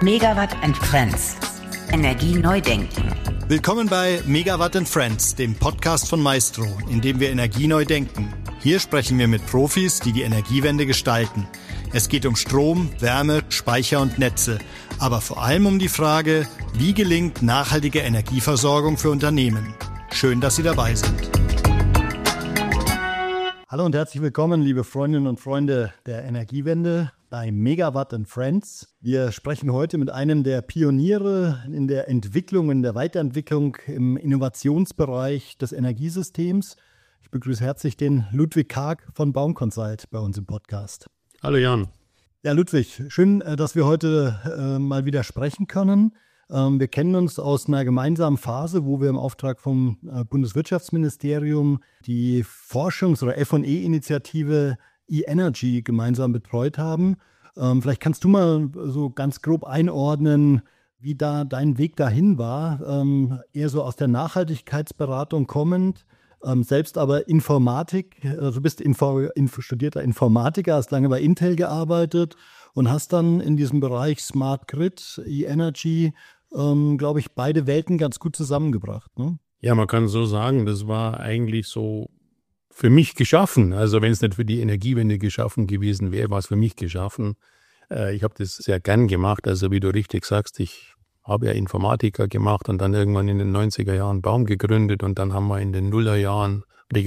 Megawatt and Friends. Energie neu denken. Willkommen bei Megawatt and Friends, dem Podcast von Maestro, in dem wir Energie neu denken. Hier sprechen wir mit Profis, die die Energiewende gestalten. Es geht um Strom, Wärme, Speicher und Netze, aber vor allem um die Frage, wie gelingt nachhaltige Energieversorgung für Unternehmen. Schön, dass Sie dabei sind. Hallo und herzlich willkommen, liebe Freundinnen und Freunde der Energiewende bei Megawatt and Friends. Wir sprechen heute mit einem der Pioniere in der Entwicklung, in der Weiterentwicklung im Innovationsbereich des Energiesystems. Ich begrüße herzlich den Ludwig Karg von Baumconsult bei uns im Podcast. Hallo Jan. Ja, Ludwig, schön, dass wir heute mal wieder sprechen können. Wir kennen uns aus einer gemeinsamen Phase, wo wir im Auftrag vom Bundeswirtschaftsministerium die Forschungs- oder F&E-Initiative E-Energy gemeinsam betreut haben. Vielleicht kannst du mal so ganz grob einordnen, wie da dein Weg dahin war, eher so aus der Nachhaltigkeitsberatung kommend, selbst aber Informatik, also du bist studierter Informatiker, hast lange bei Intel gearbeitet und hast dann in diesem Bereich Smart Grid, E-Energy, glaube ich, beide Welten ganz gut zusammengebracht. Ne? Ja, man kann so sagen, das war eigentlich so für mich geschaffen. Also wenn es nicht für die Energiewende geschaffen gewesen wäre, war es für mich geschaffen. Ich habe das sehr gern gemacht. Also wie du richtig sagst, ich habe ja Informatiker gemacht und dann irgendwann in den 90er Jahren Baum gegründet und dann haben wir in den Nullerjahren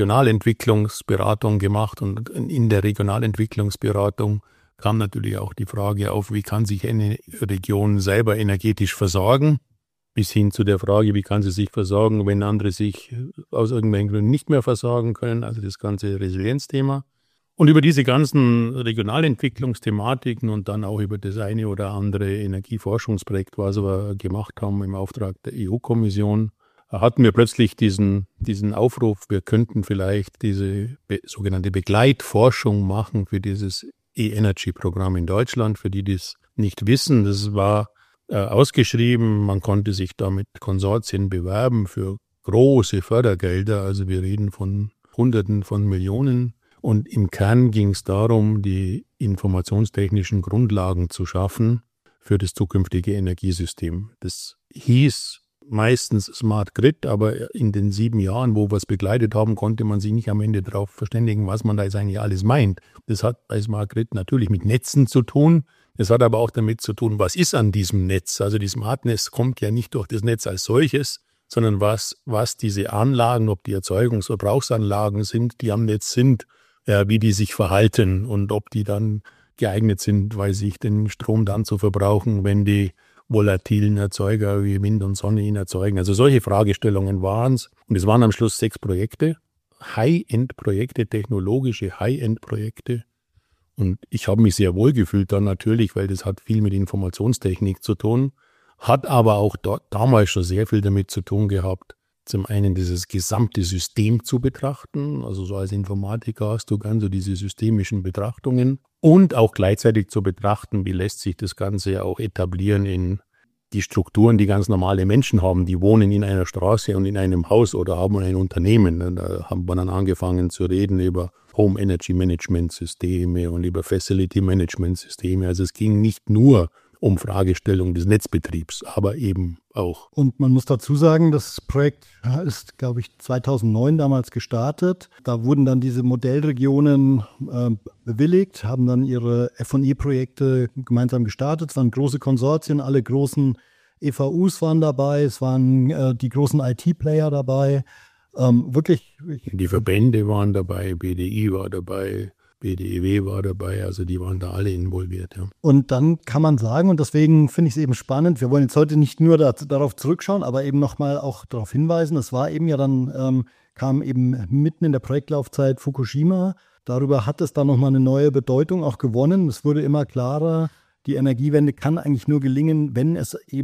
Regionalentwicklungsberatung gemacht und in der Regionalentwicklungsberatung kam natürlich auch die Frage auf, wie kann sich eine Region selber energetisch versorgen, bis hin zu der Frage, wie kann sie sich versorgen, wenn andere sich aus irgendwelchen Gründen nicht mehr versorgen können, also das ganze Resilienzthema. Und über diese ganzen Regionalentwicklungsthematiken und dann auch über das eine oder andere Energieforschungsprojekt, was wir gemacht haben im Auftrag der EU-Kommission, hatten wir plötzlich diesen Aufruf, wir könnten vielleicht diese sogenannte Begleitforschung machen für dieses E-Energy-Programm in Deutschland. Für die das nicht wissen, das war ausgeschrieben, man konnte sich da mit Konsortien bewerben für große Fördergelder, also wir reden von Hunderten von Millionen. Und im Kern ging es darum, die informationstechnischen Grundlagen zu schaffen für das zukünftige Energiesystem. Das hieß meistens Smart Grid, aber in den 7 Jahren, wo wir es begleitet haben, konnte man sich nicht am Ende darauf verständigen, was man da jetzt eigentlich alles meint. Das hat bei Smart Grid natürlich mit Netzen zu tun. Es hat aber auch damit zu tun, was ist an diesem Netz. Also die Smartness kommt ja nicht durch das Netz als solches, sondern was diese Anlagen, ob die Erzeugungs- oder Verbrauchsanlagen sind, die am Netz sind, wie die sich verhalten und ob die dann geeignet sind, weil sich den Strom dann zu verbrauchen, wenn die volatilen Erzeuger wie Wind und Sonne ihn erzeugen. Also solche Fragestellungen waren es. Und es waren am Schluss 6 Projekte, High-End-Projekte, technologische High-End-Projekte. Und ich habe mich sehr wohl gefühlt dann natürlich, weil das hat viel mit Informationstechnik zu tun, hat aber auch damals schon sehr viel damit zu tun gehabt, zum einen dieses gesamte System zu betrachten, also so als Informatiker hast du ganz so diese systemischen Betrachtungen und auch gleichzeitig zu betrachten, wie lässt sich das Ganze auch etablieren in die Strukturen, die ganz normale Menschen haben, die wohnen in einer Straße und in einem Haus oder haben ein Unternehmen. Da haben wir dann angefangen zu reden über Home Energy Management Systeme und über Facility Management Systeme. Also es ging nicht nur um Fragestellung des Netzbetriebs, aber eben auch. Und man muss dazu sagen, das Projekt ist, glaube ich, 2009 damals gestartet. Da wurden dann diese Modellregionen bewilligt, haben dann ihre F&E-Projekte gemeinsam gestartet. Es waren große Konsortien, alle großen EVUs waren dabei, es waren die großen IT-Player dabei. Wirklich. Die Verbände waren dabei, BDI war dabei, BDEW war dabei, also die waren da alle involviert. Ja. Und dann kann man sagen, und deswegen finde ich es eben spannend, wir wollen jetzt heute nicht nur darauf zurückschauen, aber eben nochmal auch darauf hinweisen, es war eben ja dann, kam eben mitten in der Projektlaufzeit Fukushima, darüber hat es dann nochmal eine neue Bedeutung auch gewonnen, es wurde immer klarer, die Energiewende kann eigentlich nur gelingen, wenn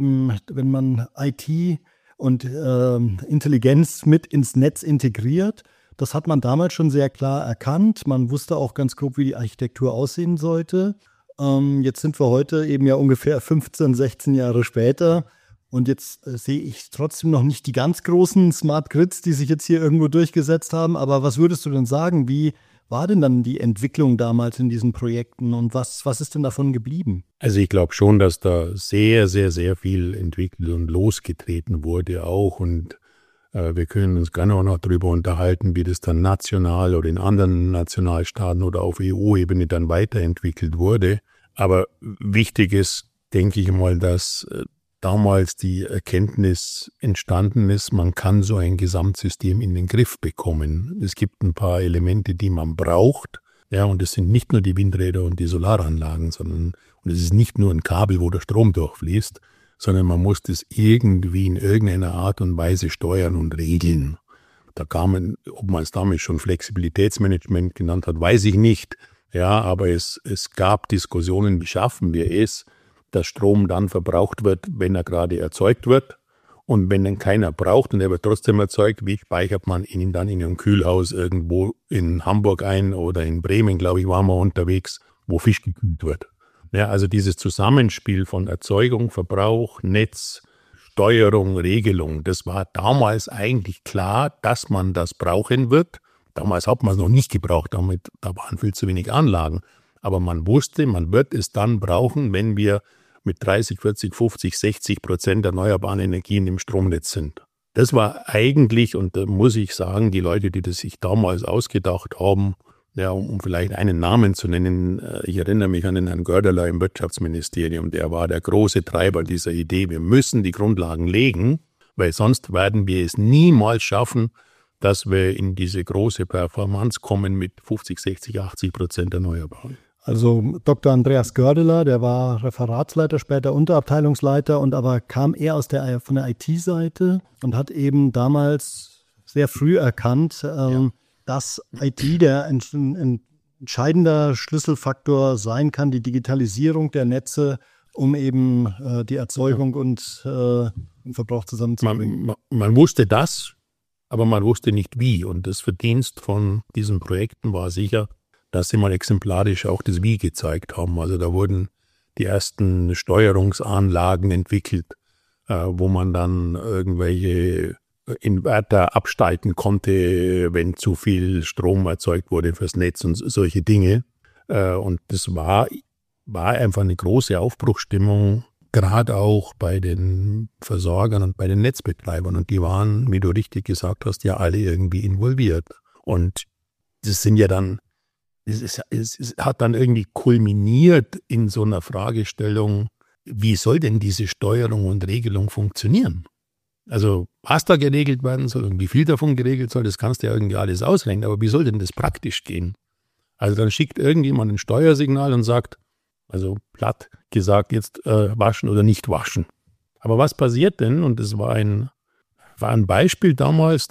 man IT und Intelligenz mit ins Netz integriert. Das hat man damals schon sehr klar erkannt. Man wusste auch ganz grob, wie die Architektur aussehen sollte. Jetzt sind wir heute eben ja ungefähr 15, 16 Jahre später. Und jetzt sehe ich trotzdem noch nicht die ganz großen Smart Grids, die sich jetzt hier irgendwo durchgesetzt haben. Aber was würdest du denn sagen? war denn dann die Entwicklung damals in diesen Projekten und was ist denn davon geblieben? Also ich glaube schon, dass da sehr, sehr, sehr viel entwickelt und losgetreten wurde auch und wir können uns gerne auch noch darüber unterhalten, wie das dann national oder in anderen Nationalstaaten oder auf EU-Ebene dann weiterentwickelt wurde. Aber wichtig ist, denke ich mal, dass damals die Erkenntnis entstanden ist, man kann so ein Gesamtsystem in den Griff bekommen. Es gibt ein paar Elemente, die man braucht. Ja, und es sind nicht nur die Windräder und die Solaranlagen, sondern und es ist nicht nur ein Kabel, wo der Strom durchfließt, sondern man muss das irgendwie in irgendeiner Art und Weise steuern und regeln. Da kamen, ob man es damals schon Flexibilitätsmanagement genannt hat, weiß ich nicht. Ja, aber es gab Diskussionen, wie schaffen wir es, dass Strom dann verbraucht wird, wenn er gerade erzeugt wird. Und wenn dann keiner braucht und er wird trotzdem erzeugt, wie speichert man ihn dann in einem Kühlhaus irgendwo in Hamburg ein oder in Bremen, glaube ich, waren wir unterwegs, wo Fisch gekühlt wird. Ja, also dieses Zusammenspiel von Erzeugung, Verbrauch, Netz, Steuerung, Regelung, das war damals eigentlich klar, dass man das brauchen wird. Damals hat man es noch nicht gebraucht, da waren viel zu wenig Anlagen. Aber man wusste, man wird es dann brauchen, wenn wir mit 30, 40, 50, 60% erneuerbaren Energien im Stromnetz sind. Das war eigentlich, und da muss ich sagen, die Leute, die das sich damals ausgedacht haben, ja, um vielleicht einen Namen zu nennen, ich erinnere mich an den Herrn Gördeler im Wirtschaftsministerium, der war der große Treiber dieser Idee, wir müssen die Grundlagen legen, weil sonst werden wir es niemals schaffen, dass wir in diese große Performance kommen mit 50, 60, 80% Erneuerbaren. Also Dr. Andreas Gördeler, der war Referatsleiter, später Unterabteilungsleiter und aber kam eher von der IT-Seite und hat eben damals sehr früh erkannt, dass IT der entscheidender Schlüsselfaktor sein kann, die Digitalisierung der Netze, um eben die Erzeugung und den Verbrauch zusammenzubringen. Man wusste das, aber man wusste nicht wie. Und das Verdienst von diesen Projekten war sicher, dass sie mal exemplarisch auch das Wie gezeigt haben. Also da wurden die ersten Steuerungsanlagen entwickelt, wo man dann irgendwelche Inverter abschalten konnte, wenn zu viel Strom erzeugt wurde fürs Netz und solche Dinge. Und das war einfach eine große Aufbruchsstimmung, gerade auch bei den Versorgern und bei den Netzbetreibern. Und die waren, wie du richtig gesagt hast, ja alle irgendwie involviert. Und das sind ja dann es hat dann irgendwie kulminiert in so einer Fragestellung, wie soll denn diese Steuerung und Regelung funktionieren? Also was da geregelt werden soll und wie viel davon geregelt soll, das kannst du ja irgendwie alles ausrechnen, aber wie soll denn das praktisch gehen? Also dann schickt irgendjemand ein Steuersignal und sagt, also platt gesagt, jetzt waschen oder nicht waschen. Aber was passiert denn? Und das war ein Beispiel damals,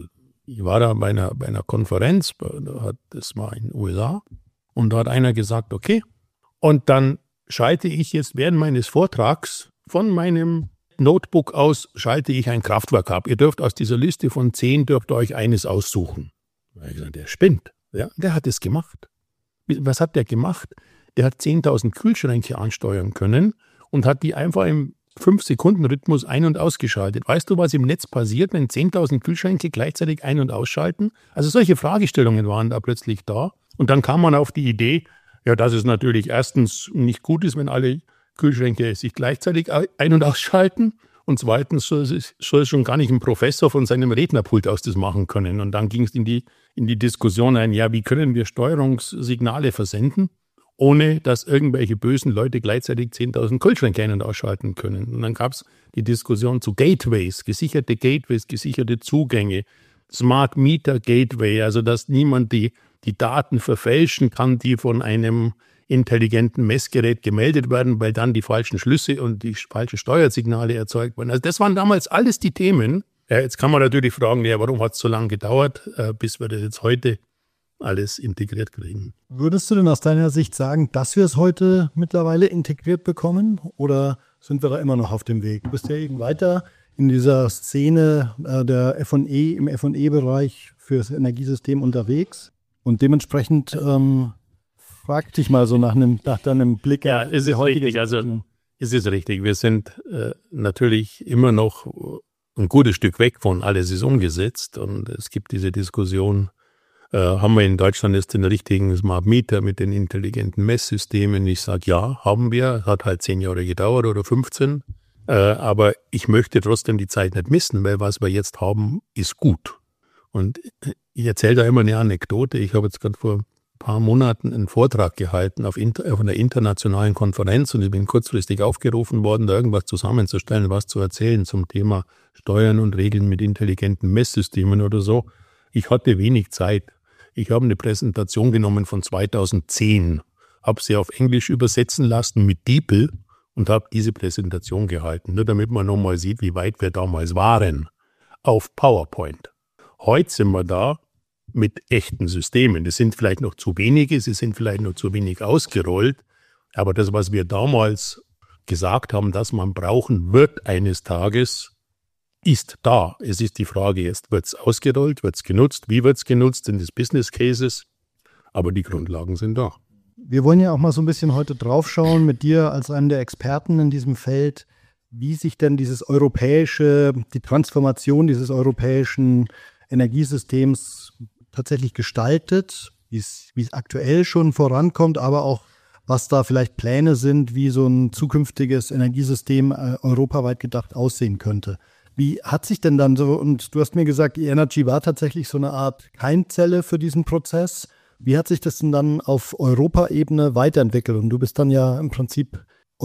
ich war da bei einer Konferenz, das war in den USA, und da hat einer gesagt, okay, und dann schalte ich jetzt während meines Vortrags von meinem Notebook aus, schalte ich ein Kraftwerk ab. Ihr dürft aus dieser Liste von 10, dürft ihr euch eines aussuchen. Da habe ich gesagt, der spinnt. Ja, der hat es gemacht. Was hat der gemacht? Der hat 10.000 Kühlschränke ansteuern können und hat die einfach im 5-Sekunden-Rhythmus ein- und ausgeschaltet. Weißt du, was im Netz passiert, wenn 10.000 Kühlschränke gleichzeitig ein- und ausschalten? Also solche Fragestellungen waren da plötzlich da. Und dann kam man auf die Idee, ja, dass es natürlich erstens nicht gut ist, wenn alle Kühlschränke sich gleichzeitig ein- und ausschalten. Und zweitens soll schon gar nicht ein Professor von seinem Rednerpult aus das machen können. Und dann ging es in die Diskussion ein, ja, wie können wir Steuerungssignale versenden, ohne dass irgendwelche bösen Leute gleichzeitig 10.000 Kühlschränke ein- und ausschalten können. Und dann gab es die Diskussion zu Gateways, gesicherte Zugänge, Smart Meter Gateway, also dass niemand die Daten verfälschen kann, die von einem intelligenten Messgerät gemeldet werden, weil dann die falschen Schlüsse und die falschen Steuersignale erzeugt werden. Also das waren damals alles die Themen. Ja, jetzt kann man natürlich fragen, ja, warum hat es so lange gedauert, bis wir das jetzt heute alles integriert kriegen. Würdest du denn aus deiner Sicht sagen, dass wir es heute mittlerweile integriert bekommen oder sind wir da immer noch auf dem Weg? Du bist ja eben weiter in dieser Szene der F&E, im F&E-Bereich für das Energiesystem unterwegs und dementsprechend frag dich mal so nach deinem Blick. Ja, ist es richtig. Also ist es richtig. Wir sind natürlich immer noch ein gutes Stück weg von alles ist umgesetzt und es gibt diese Diskussion, Haben wir in Deutschland jetzt den richtigen Smart Meter mit den intelligenten Messsystemen? Ich sage, ja, haben wir. Hat halt 10 Jahre gedauert oder 15. Aber ich möchte trotzdem die Zeit nicht missen, weil was wir jetzt haben, ist gut. Und ich erzähle da immer eine Anekdote. Ich habe jetzt gerade vor ein paar Monaten einen Vortrag gehalten auf einer internationalen Konferenz und ich bin kurzfristig aufgerufen worden, da irgendwas zusammenzustellen, was zu erzählen zum Thema Steuern und Regeln mit intelligenten Messsystemen oder so. Ich hatte wenig Zeit. Ich habe eine Präsentation genommen von 2010, habe sie auf Englisch übersetzen lassen mit DeepL und habe diese Präsentation gehalten, nur damit man nochmal sieht, wie weit wir damals waren, auf PowerPoint. Heute sind wir da mit echten Systemen. Das sind vielleicht noch zu wenige, sie sind vielleicht noch zu wenig ausgerollt, aber das, was wir damals gesagt haben, dass man brauchen wird eines Tages, ist da. Es ist die Frage jetzt, wird es ausgerollt, wird es genutzt, wie wird es genutzt, sind es Business Cases, aber die Grundlagen sind da. Wir wollen ja auch mal so ein bisschen heute draufschauen mit dir als einem der Experten in diesem Feld, wie sich denn die Transformation dieses europäischen Energiesystems tatsächlich gestaltet, wie es aktuell schon vorankommt, aber auch was da vielleicht Pläne sind, wie so ein zukünftiges Energiesystem europaweit gedacht aussehen könnte. Wie hat sich denn dann so, und du hast mir gesagt, E-Energy war tatsächlich so eine Art Keimzelle für diesen Prozess. Wie hat sich das denn dann auf Europaebene weiterentwickelt? Und du bist dann ja im Prinzip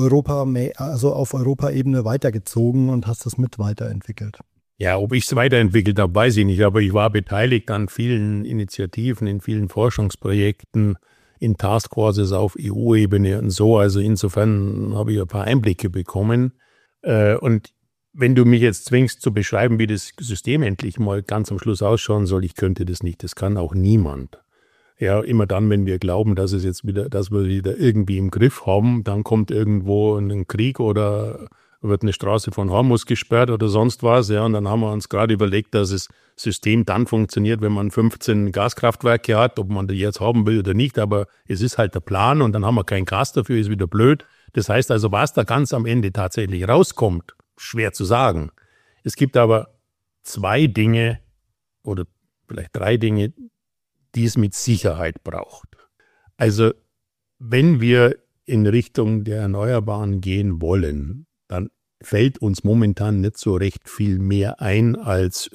auf Europaebene weitergezogen und hast das mit weiterentwickelt. Ja, ob ich es weiterentwickelt habe, weiß ich nicht, aber ich war beteiligt an vielen Initiativen, in vielen Forschungsprojekten, in Taskforces auf EU-Ebene und so. Also insofern habe ich ein paar Einblicke bekommen. Und wenn du mich jetzt zwingst zu beschreiben, wie das System endlich mal ganz am Schluss ausschauen soll, ich könnte das nicht. Das kann auch niemand. Ja, immer dann, wenn wir glauben, dass wir wieder irgendwie im Griff haben, dann kommt irgendwo ein Krieg oder wird eine Straße von Hormuz gesperrt oder sonst was. Ja, und dann haben wir uns gerade überlegt, dass das System dann funktioniert, wenn man 15 Gaskraftwerke hat, ob man die jetzt haben will oder nicht. Aber es ist halt der Plan und dann haben wir kein Gas dafür, ist wieder blöd. Das heißt also, was da ganz am Ende tatsächlich rauskommt, schwer zu sagen. Es gibt aber 2 Dinge oder vielleicht 3 Dinge, die es mit Sicherheit braucht. Also wenn wir in Richtung der Erneuerbaren gehen wollen, dann fällt uns momentan nicht so recht viel mehr ein als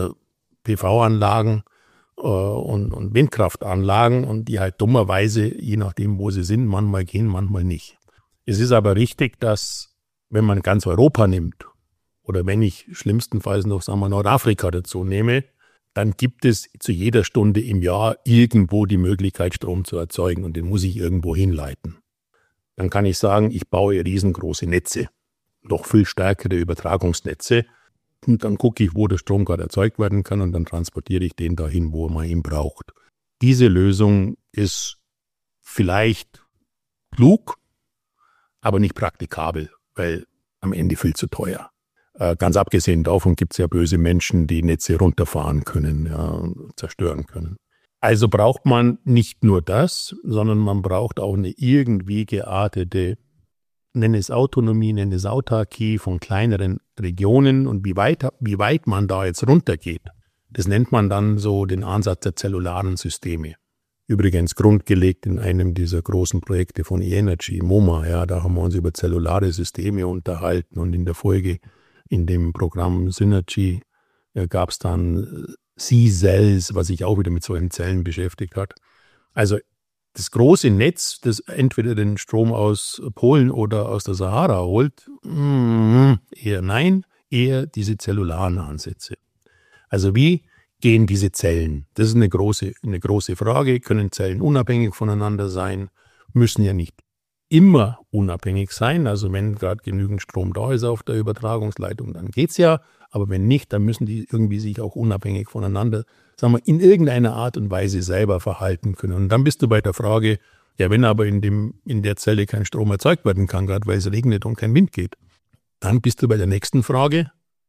PV-Anlagen und Windkraftanlagen und die halt dummerweise, je nachdem wo sie sind, manchmal gehen, manchmal nicht. Es ist aber richtig, dass wenn man ganz Europa nimmt oder wenn ich schlimmstenfalls noch, sagen wir, Nordafrika dazu nehme, dann gibt es zu jeder Stunde im Jahr irgendwo die Möglichkeit, Strom zu erzeugen und den muss ich irgendwo hinleiten. Dann kann ich sagen, ich baue riesengroße Netze, noch viel stärkere Übertragungsnetze und dann gucke ich, wo der Strom gerade erzeugt werden kann und dann transportiere ich den dahin, wo man ihn braucht. Diese Lösung ist vielleicht klug, aber nicht praktikabel, weil am Ende viel zu teuer. Ganz abgesehen davon gibt es ja böse Menschen, die Netze runterfahren können, ja, zerstören können. Also braucht man nicht nur das, sondern man braucht auch eine irgendwie geartete, nenne es Autonomie, nenne es Autarkie von kleineren Regionen und wie weit man da jetzt runtergeht. Das nennt man dann so den Ansatz der zellularen Systeme. Übrigens grundgelegt in einem dieser großen Projekte von E-Energy, MoMA, ja, da haben wir uns über zellulare Systeme unterhalten und in der Folge in dem Programm Synergy gab es dann C-Cells, was sich auch wieder mit solchen Zellen beschäftigt hat. Also das große Netz, das entweder den Strom aus Polen oder aus der Sahara holt, eher nein, eher diese zellularen Ansätze. Also wie gehen diese Zellen? Das ist eine große Frage. Können Zellen unabhängig voneinander sein? Müssen ja nicht immer unabhängig sein. Also wenn gerade genügend Strom da ist auf der Übertragungsleitung, dann geht's ja. Aber wenn nicht, dann müssen die irgendwie sich auch unabhängig voneinander, sagen wir, in irgendeiner Art und Weise selber verhalten können. Und dann bist du bei der Frage, ja, wenn aber in der Zelle kein Strom erzeugt werden kann, gerade weil es regnet und kein Wind geht, dann bist du bei der nächsten Frage,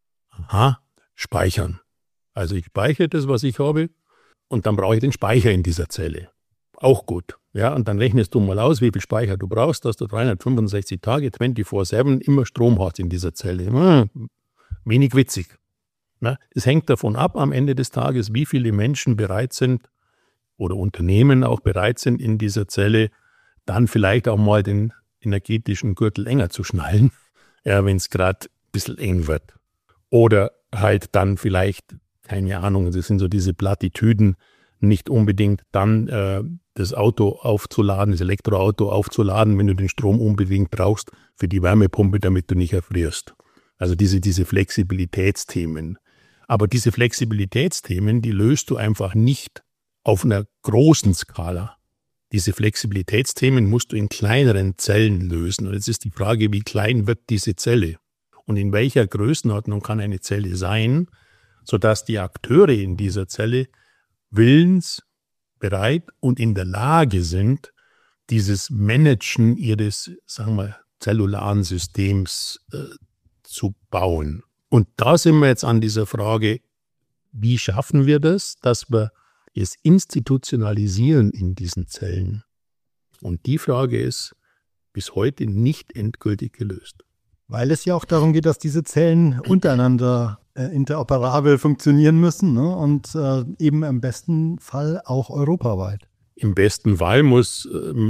speichern. Also ich speichere das, was ich habe, und dann brauche ich den Speicher in dieser Zelle. Auch gut. Ja, und dann rechnest du mal aus, wie viel Speicher du brauchst, dass du 365 Tage, 24/7 immer Strom hast in dieser Zelle. Wenig witzig. Es hängt davon ab am Ende des Tages, wie viele Menschen bereit sind, oder Unternehmen auch bereit sind, in dieser Zelle dann vielleicht auch mal den energetischen Gürtel enger zu schnallen, ja, wenn es gerade ein bisschen eng wird. Oder halt dann vielleicht, keine Ahnung, das sind so diese Plattitüden, nicht unbedingt dann das Auto aufzuladen, das Elektroauto aufzuladen, wenn du den Strom unbedingt brauchst für die Wärmepumpe, damit du nicht erfrierst. Also diese Flexibilitätsthemen. Aber diese Flexibilitätsthemen, die löst du einfach nicht auf einer großen Skala. Diese Flexibilitätsthemen musst du in kleineren Zellen lösen. Und jetzt ist die Frage, wie klein wird diese Zelle? Und in welcher Größenordnung kann eine Zelle sein, sodass die Akteure in dieser Zelle willensbereit und in der Lage sind, dieses Managen ihres, sagen wir, zellularen Systems zu bauen. Und da sind wir jetzt an dieser Frage, wie schaffen wir das, dass wir es institutionalisieren in diesen Zellen? Und die Frage ist bis heute nicht endgültig gelöst. Weil es ja auch darum geht, dass diese Zellen untereinander interoperabel funktionieren müssen, ne? Und eben im besten Fall auch europaweit. Im besten Fall muss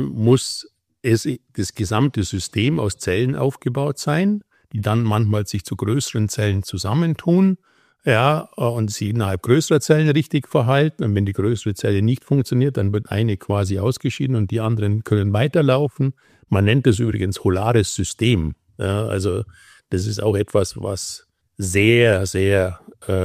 das gesamte System aus Zellen aufgebaut sein, die dann manchmal sich zu größeren Zellen zusammentun, ja, und sie innerhalb größerer Zellen richtig verhalten. Und wenn die größere Zelle nicht funktioniert, dann wird eine quasi ausgeschieden und die anderen können weiterlaufen. Man nennt das übrigens holares System. Ja, also das ist auch etwas, was sehr, sehr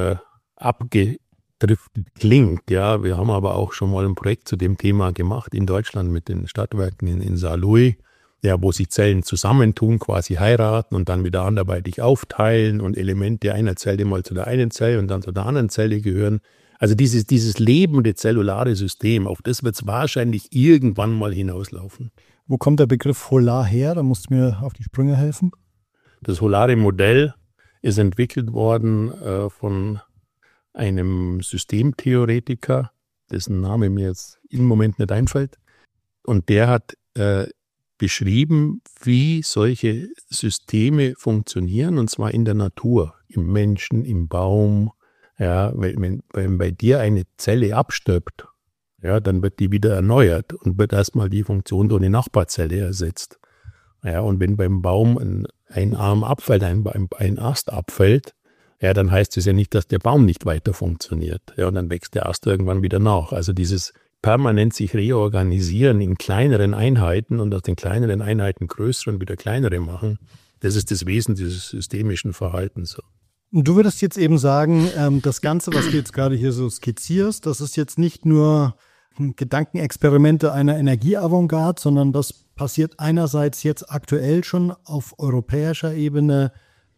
abgedriftet klingt. Ja, wir haben aber auch schon mal ein Projekt zu dem Thema gemacht in Deutschland mit den Stadtwerken in Saarlouis, ja, wo sich Zellen zusammentun, quasi heiraten und dann wieder anderweitig aufteilen und Elemente einer Zelle mal zu der einen Zelle und dann zu der anderen Zelle gehören. Also dieses lebende zellulare System, auf das wird es wahrscheinlich irgendwann mal hinauslaufen. Wo kommt der Begriff Holar her? Da musst du mir auf die Sprünge helfen. Das holare Modell ist entwickelt worden von einem Systemtheoretiker, dessen Name mir jetzt im Moment nicht einfällt. Und der hat beschrieben, wie solche Systeme funktionieren, und zwar in der Natur, im Menschen, im Baum. Ja, wenn bei dir eine Zelle abstirbt, ja, dann wird die wieder erneuert und wird erstmal die Funktion durch eine Nachbarzelle ersetzt. Ja, und wenn beim Baum ein Arm abfällt, ein Ast abfällt, ja, dann heißt es ja nicht, dass der Baum nicht weiter funktioniert. Ja, und dann wächst der Ast irgendwann wieder nach. Also dieses permanent sich reorganisieren in kleineren Einheiten und aus den kleineren Einheiten größere und wieder kleinere machen, das ist das Wesen dieses systemischen Verhaltens. Und du würdest jetzt eben sagen, das Ganze, was du jetzt gerade hier so skizzierst, das ist jetzt nicht nur Gedankenexperimente einer Energieavantgarde, sondern das passiert einerseits jetzt aktuell schon auf europäischer Ebene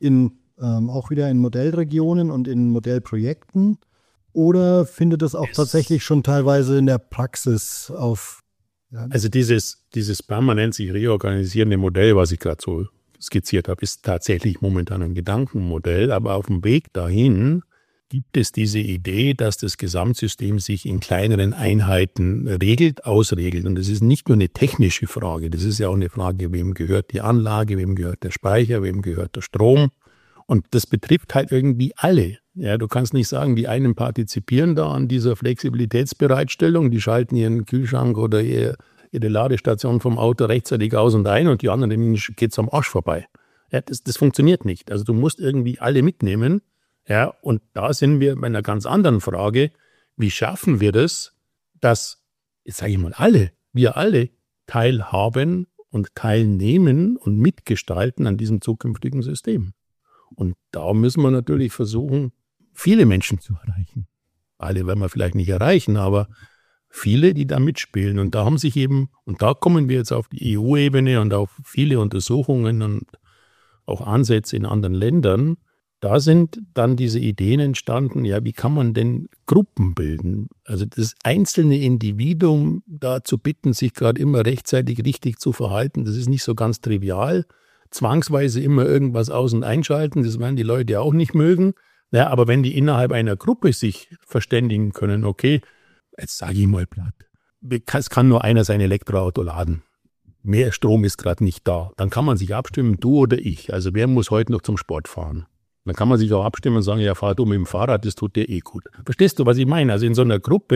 auch wieder in Modellregionen und in Modellprojekten, oder findet es auch tatsächlich schon teilweise in der Praxis auf? Ja. Also dieses permanent sich reorganisierende Modell, was ich gerade so skizziert habe, ist tatsächlich momentan ein Gedankenmodell, aber auf dem Weg dahin gibt es diese Idee, dass das Gesamtsystem sich in kleineren Einheiten ausregelt. Und das ist nicht nur eine technische Frage, das ist ja auch eine Frage, wem gehört die Anlage, wem gehört der Speicher, wem gehört der Strom. Und das betrifft halt irgendwie alle. Ja, du kannst nicht sagen, die einen partizipieren da an dieser Flexibilitätsbereitstellung, die schalten ihren Kühlschrank oder ihre Ladestation vom Auto rechtzeitig aus und ein und die anderen, denen geht es am Arsch vorbei. Ja, das funktioniert nicht. Also du musst irgendwie alle mitnehmen. Ja, und da sind wir bei einer ganz anderen Frage. Wie schaffen wir das, dass, jetzt sage ich mal, wir alle teilhaben und teilnehmen und mitgestalten an diesem zukünftigen System? Und da müssen wir natürlich versuchen, viele Menschen zu erreichen. Alle werden wir vielleicht nicht erreichen, aber viele, die da mitspielen. Und da haben sich eben, und da kommen wir jetzt auf die EU-Ebene und auf viele Untersuchungen und auch Ansätze in anderen Ländern. Da sind dann diese Ideen entstanden, ja, wie kann man denn Gruppen bilden? Also das einzelne Individuum da zu bitten, sich gerade immer rechtzeitig richtig zu verhalten, das ist nicht so ganz trivial. Zwangsweise immer irgendwas aus- und einschalten, das werden die Leute auch nicht mögen. Ja, aber wenn die innerhalb einer Gruppe sich verständigen können, okay, jetzt sage ich mal platt, es kann nur einer sein Elektroauto laden. Mehr Strom ist gerade nicht da. Dann kann man sich abstimmen, du oder ich. Also wer muss heute noch zum Sport fahren? Dann kann man sich auch abstimmen und sagen, ja, fahr du mit dem Fahrrad, das tut dir eh gut. Verstehst du, was ich meine? Also in so einer Gruppe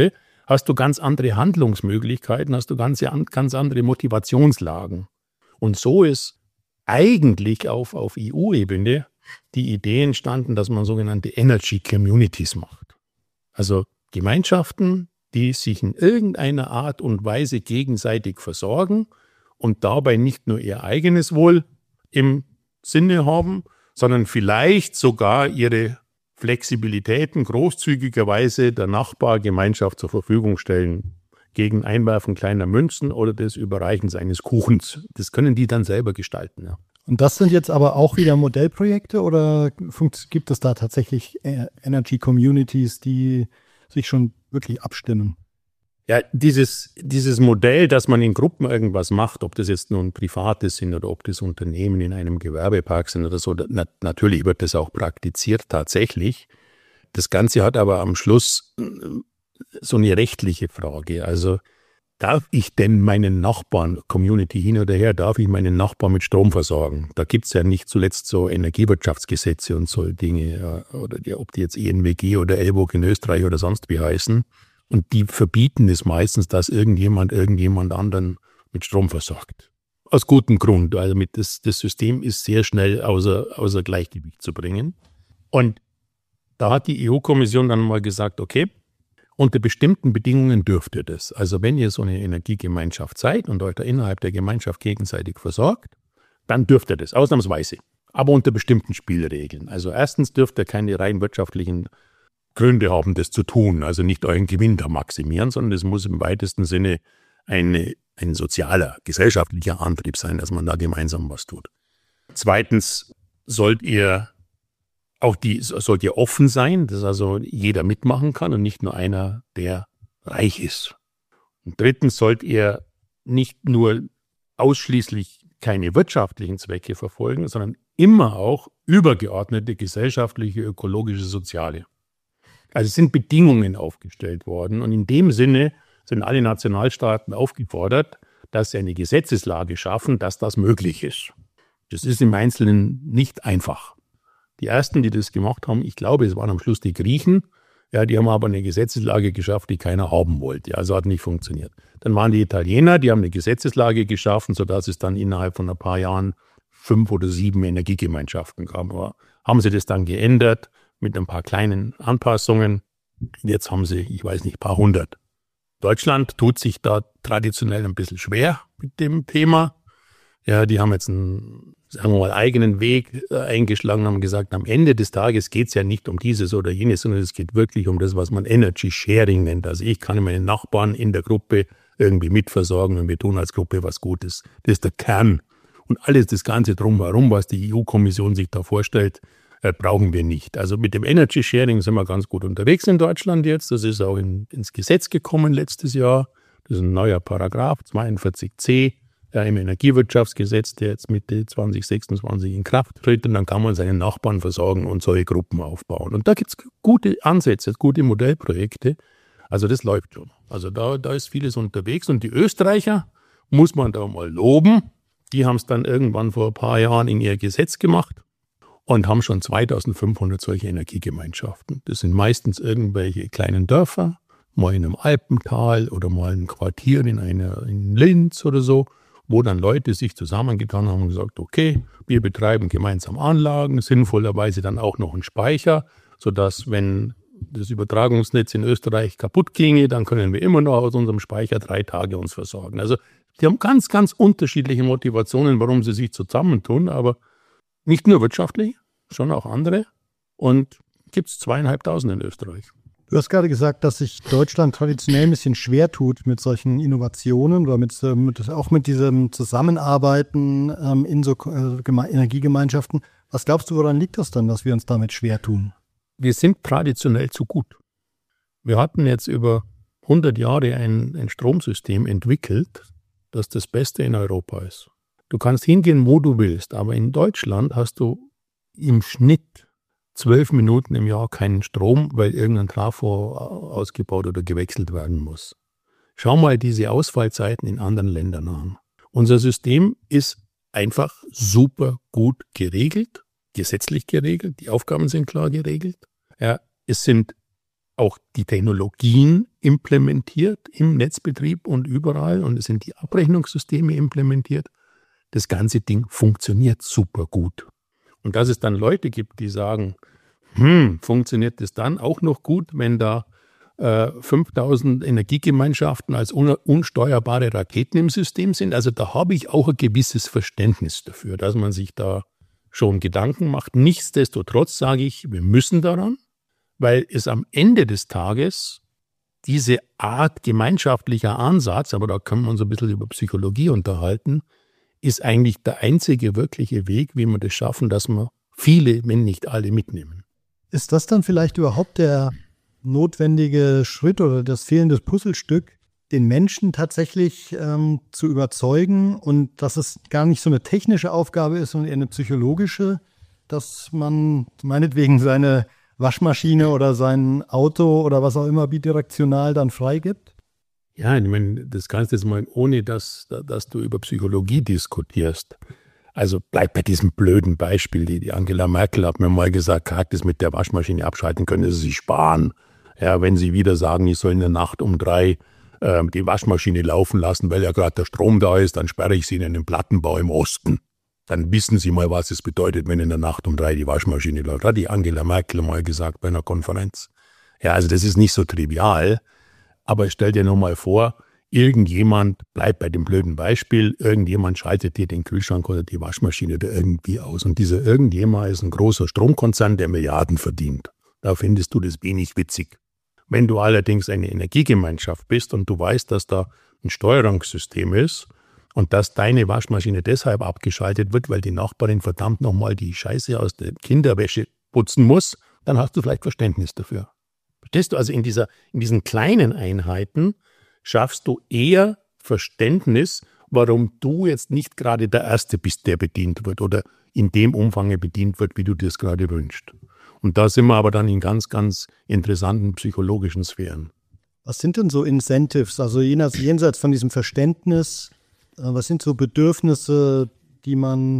hast du ganz andere Handlungsmöglichkeiten, hast du ganz andere Motivationslagen. Und so ist eigentlich auf EU-Ebene die Idee entstanden, dass man sogenannte Energy Communities macht. Also Gemeinschaften, die sich in irgendeiner Art und Weise gegenseitig versorgen und dabei nicht nur ihr eigenes Wohl im Sinne haben, sondern vielleicht sogar ihre Flexibilitäten großzügigerweise der Nachbargemeinschaft zur Verfügung stellen, gegen Einwerfen kleiner Münzen oder das Überreichen eines Kuchens. Das können die dann selber gestalten. Ja. Und das sind jetzt aber auch wieder Modellprojekte oder gibt es da tatsächlich Energy Communities, die sich schon wirklich abstimmen? Ja, dieses Modell, dass man in Gruppen irgendwas macht, ob das jetzt nun Private sind oder ob das Unternehmen in einem Gewerbepark sind oder so, natürlich wird das auch praktiziert tatsächlich. Das Ganze hat aber am Schluss so eine rechtliche Frage. Also darf ich denn meinen Nachbarn, Community hin oder her, darf ich meinen Nachbarn mit Strom versorgen? Da gibt es ja nicht zuletzt so Energiewirtschaftsgesetze und so Dinge, oder ob die jetzt ENWG oder ELBOG in Österreich oder sonst wie heißen. Und die verbieten es meistens, dass irgendjemand anderen mit Strom versorgt. Aus gutem Grund. Also das System ist sehr schnell außer Gleichgewicht zu bringen. Und da hat die EU-Kommission dann mal gesagt, okay, unter bestimmten Bedingungen dürft ihr das. Also wenn ihr so eine Energiegemeinschaft seid und euch da innerhalb der Gemeinschaft gegenseitig versorgt, dann dürft ihr das, ausnahmsweise. Aber unter bestimmten Spielregeln. Also erstens dürft ihr keine rein wirtschaftlichen Gründe haben, das zu tun. Also nicht euren Gewinn da maximieren, sondern es muss im weitesten Sinne ein sozialer, gesellschaftlicher Antrieb sein, dass man da gemeinsam was tut. Zweitens sollt ihr offen sein, dass also jeder mitmachen kann und nicht nur einer, der reich ist. Und drittens sollt ihr nicht nur ausschließlich keine wirtschaftlichen Zwecke verfolgen, sondern immer auch übergeordnete gesellschaftliche, ökologische, soziale. Also es sind Bedingungen aufgestellt worden und in dem Sinne sind alle Nationalstaaten aufgefordert, dass sie eine Gesetzeslage schaffen, dass das möglich ist. Das ist im Einzelnen nicht einfach. Die ersten, die das gemacht haben, ich glaube, es waren am Schluss die Griechen, ja, die haben aber eine Gesetzeslage geschafft, die keiner haben wollte. Also hat nicht funktioniert. Dann waren die Italiener, die haben eine Gesetzeslage geschaffen, sodass es dann innerhalb von ein paar Jahren 5 oder 7 Energiegemeinschaften gab. Aber haben sie das dann geändert mit ein paar kleinen Anpassungen. Jetzt haben sie, ich weiß nicht, ein paar hundert. Deutschland tut sich da traditionell ein bisschen schwer mit dem Thema. Ja, die haben jetzt einen, sagen wir mal, eigenen Weg eingeschlagen, haben gesagt, am Ende des Tages geht es ja nicht um dieses oder jenes, sondern es geht wirklich um das, was man Energy Sharing nennt. Also ich kann meine Nachbarn in der Gruppe irgendwie mitversorgen und wir tun als Gruppe was Gutes. Das ist der Kern. Und alles das Ganze drumherum, was die EU-Kommission sich da vorstellt, brauchen wir nicht. Also mit dem Energy Sharing sind wir ganz gut unterwegs in Deutschland jetzt. Das ist auch ins Gesetz gekommen letztes Jahr. Das ist ein neuer Paragraph, 42c im Energiewirtschaftsgesetz, der jetzt Mitte 2026 in Kraft tritt. Und dann kann man seinen Nachbarn versorgen und solche Gruppen aufbauen. Und da gibt es gute Ansätze, gute Modellprojekte. Also das läuft schon. Also da ist vieles unterwegs. Und die Österreicher muss man da mal loben. Die haben es dann irgendwann vor ein paar Jahren in ihr Gesetz gemacht und haben schon 2500 solche Energiegemeinschaften. Das sind meistens irgendwelche kleinen Dörfer, mal in einem Alpental oder mal in einem Quartier in Linz oder so, wo dann Leute sich zusammengetan haben und gesagt, okay, wir betreiben gemeinsam Anlagen, sinnvollerweise dann auch noch einen Speicher, sodass, wenn das Übertragungsnetz in Österreich kaputt ginge, dann können wir immer noch aus unserem Speicher 3 Tage uns versorgen. Also die haben ganz, ganz unterschiedliche Motivationen, warum sie sich zusammentun, aber nicht nur wirtschaftlich, schon auch andere. Und gibt es 2.500 in Österreich. Du hast gerade gesagt, dass sich Deutschland traditionell ein bisschen schwer tut mit solchen Innovationen oder auch mit diesem Zusammenarbeiten in so Energiegemeinschaften. Was glaubst du, woran liegt das dann, dass wir uns damit schwer tun? Wir sind traditionell zu gut. Wir hatten jetzt über 100 Jahre ein Stromsystem entwickelt, das das Beste in Europa ist. Du kannst hingehen, wo du willst, aber in Deutschland hast du im Schnitt 12 Minuten im Jahr keinen Strom, weil irgendein Trafo ausgebaut oder gewechselt werden muss. Schau mal diese Ausfallzeiten in anderen Ländern an. Unser System ist einfach super gut geregelt, gesetzlich geregelt, die Aufgaben sind klar geregelt. Ja, es sind auch die Technologien implementiert im Netzbetrieb und überall und es sind die Abrechnungssysteme implementiert. Das ganze Ding funktioniert super gut. Und dass es dann Leute gibt, die sagen, funktioniert das dann auch noch gut, wenn da 5000 Energiegemeinschaften als unsteuerbare Raketen im System sind? Also da habe ich auch ein gewisses Verständnis dafür, dass man sich da schon Gedanken macht. Nichtsdestotrotz sage ich, wir müssen daran, weil es am Ende des Tages diese Art gemeinschaftlicher Ansatz, aber da können wir uns ein bisschen über Psychologie unterhalten, ist eigentlich der einzige wirkliche Weg, wie wir das schaffen, dass wir viele, wenn nicht alle, mitnehmen. Ist das dann vielleicht überhaupt der notwendige Schritt oder das fehlende Puzzlestück, den Menschen tatsächlich zu überzeugen und dass es gar nicht so eine technische Aufgabe ist, sondern eher eine psychologische, dass man meinetwegen seine Waschmaschine oder sein Auto oder was auch immer bidirektional dann freigibt? Ja, ich meine, das kannst du jetzt mal, ohne dass du über Psychologie diskutierst. Also bleib bei diesem blöden Beispiel. Die Angela Merkel hat mir mal gesagt, das mit der Waschmaschine abschalten können sie sich sparen. Ja, wenn sie wieder sagen, ich soll in der Nacht um 3 die Waschmaschine laufen lassen, weil ja gerade der Strom da ist, dann sperre ich sie in einen Plattenbau im Osten. Dann wissen Sie mal, was es bedeutet, wenn in der Nacht um 3 die Waschmaschine läuft. Hat die Angela Merkel mal gesagt bei einer Konferenz. Ja, also das ist nicht so trivial. Aber stell dir nur mal vor, irgendjemand, bleibt bei dem blöden Beispiel, irgendjemand schaltet dir den Kühlschrank oder die Waschmaschine oder irgendwie aus. Und dieser irgendjemand ist ein großer Stromkonzern, der Milliarden verdient. Da findest du das wenig witzig. Wenn du allerdings eine Energiegemeinschaft bist und du weißt, dass da ein Steuerungssystem ist und dass deine Waschmaschine deshalb abgeschaltet wird, weil die Nachbarin verdammt nochmal die Scheiße aus der Kinderwäsche putzen muss, dann hast du vielleicht Verständnis dafür. Verstehst du? Also in diesen kleinen Einheiten schaffst du eher Verständnis, warum du jetzt nicht gerade der Erste bist, der bedient wird oder in dem Umfang bedient wird, wie du dir das gerade wünschst. Und da sind wir aber dann in ganz, ganz interessanten psychologischen Sphären. Was sind denn so Incentives, also jenseits von diesem Verständnis, was sind so Bedürfnisse, die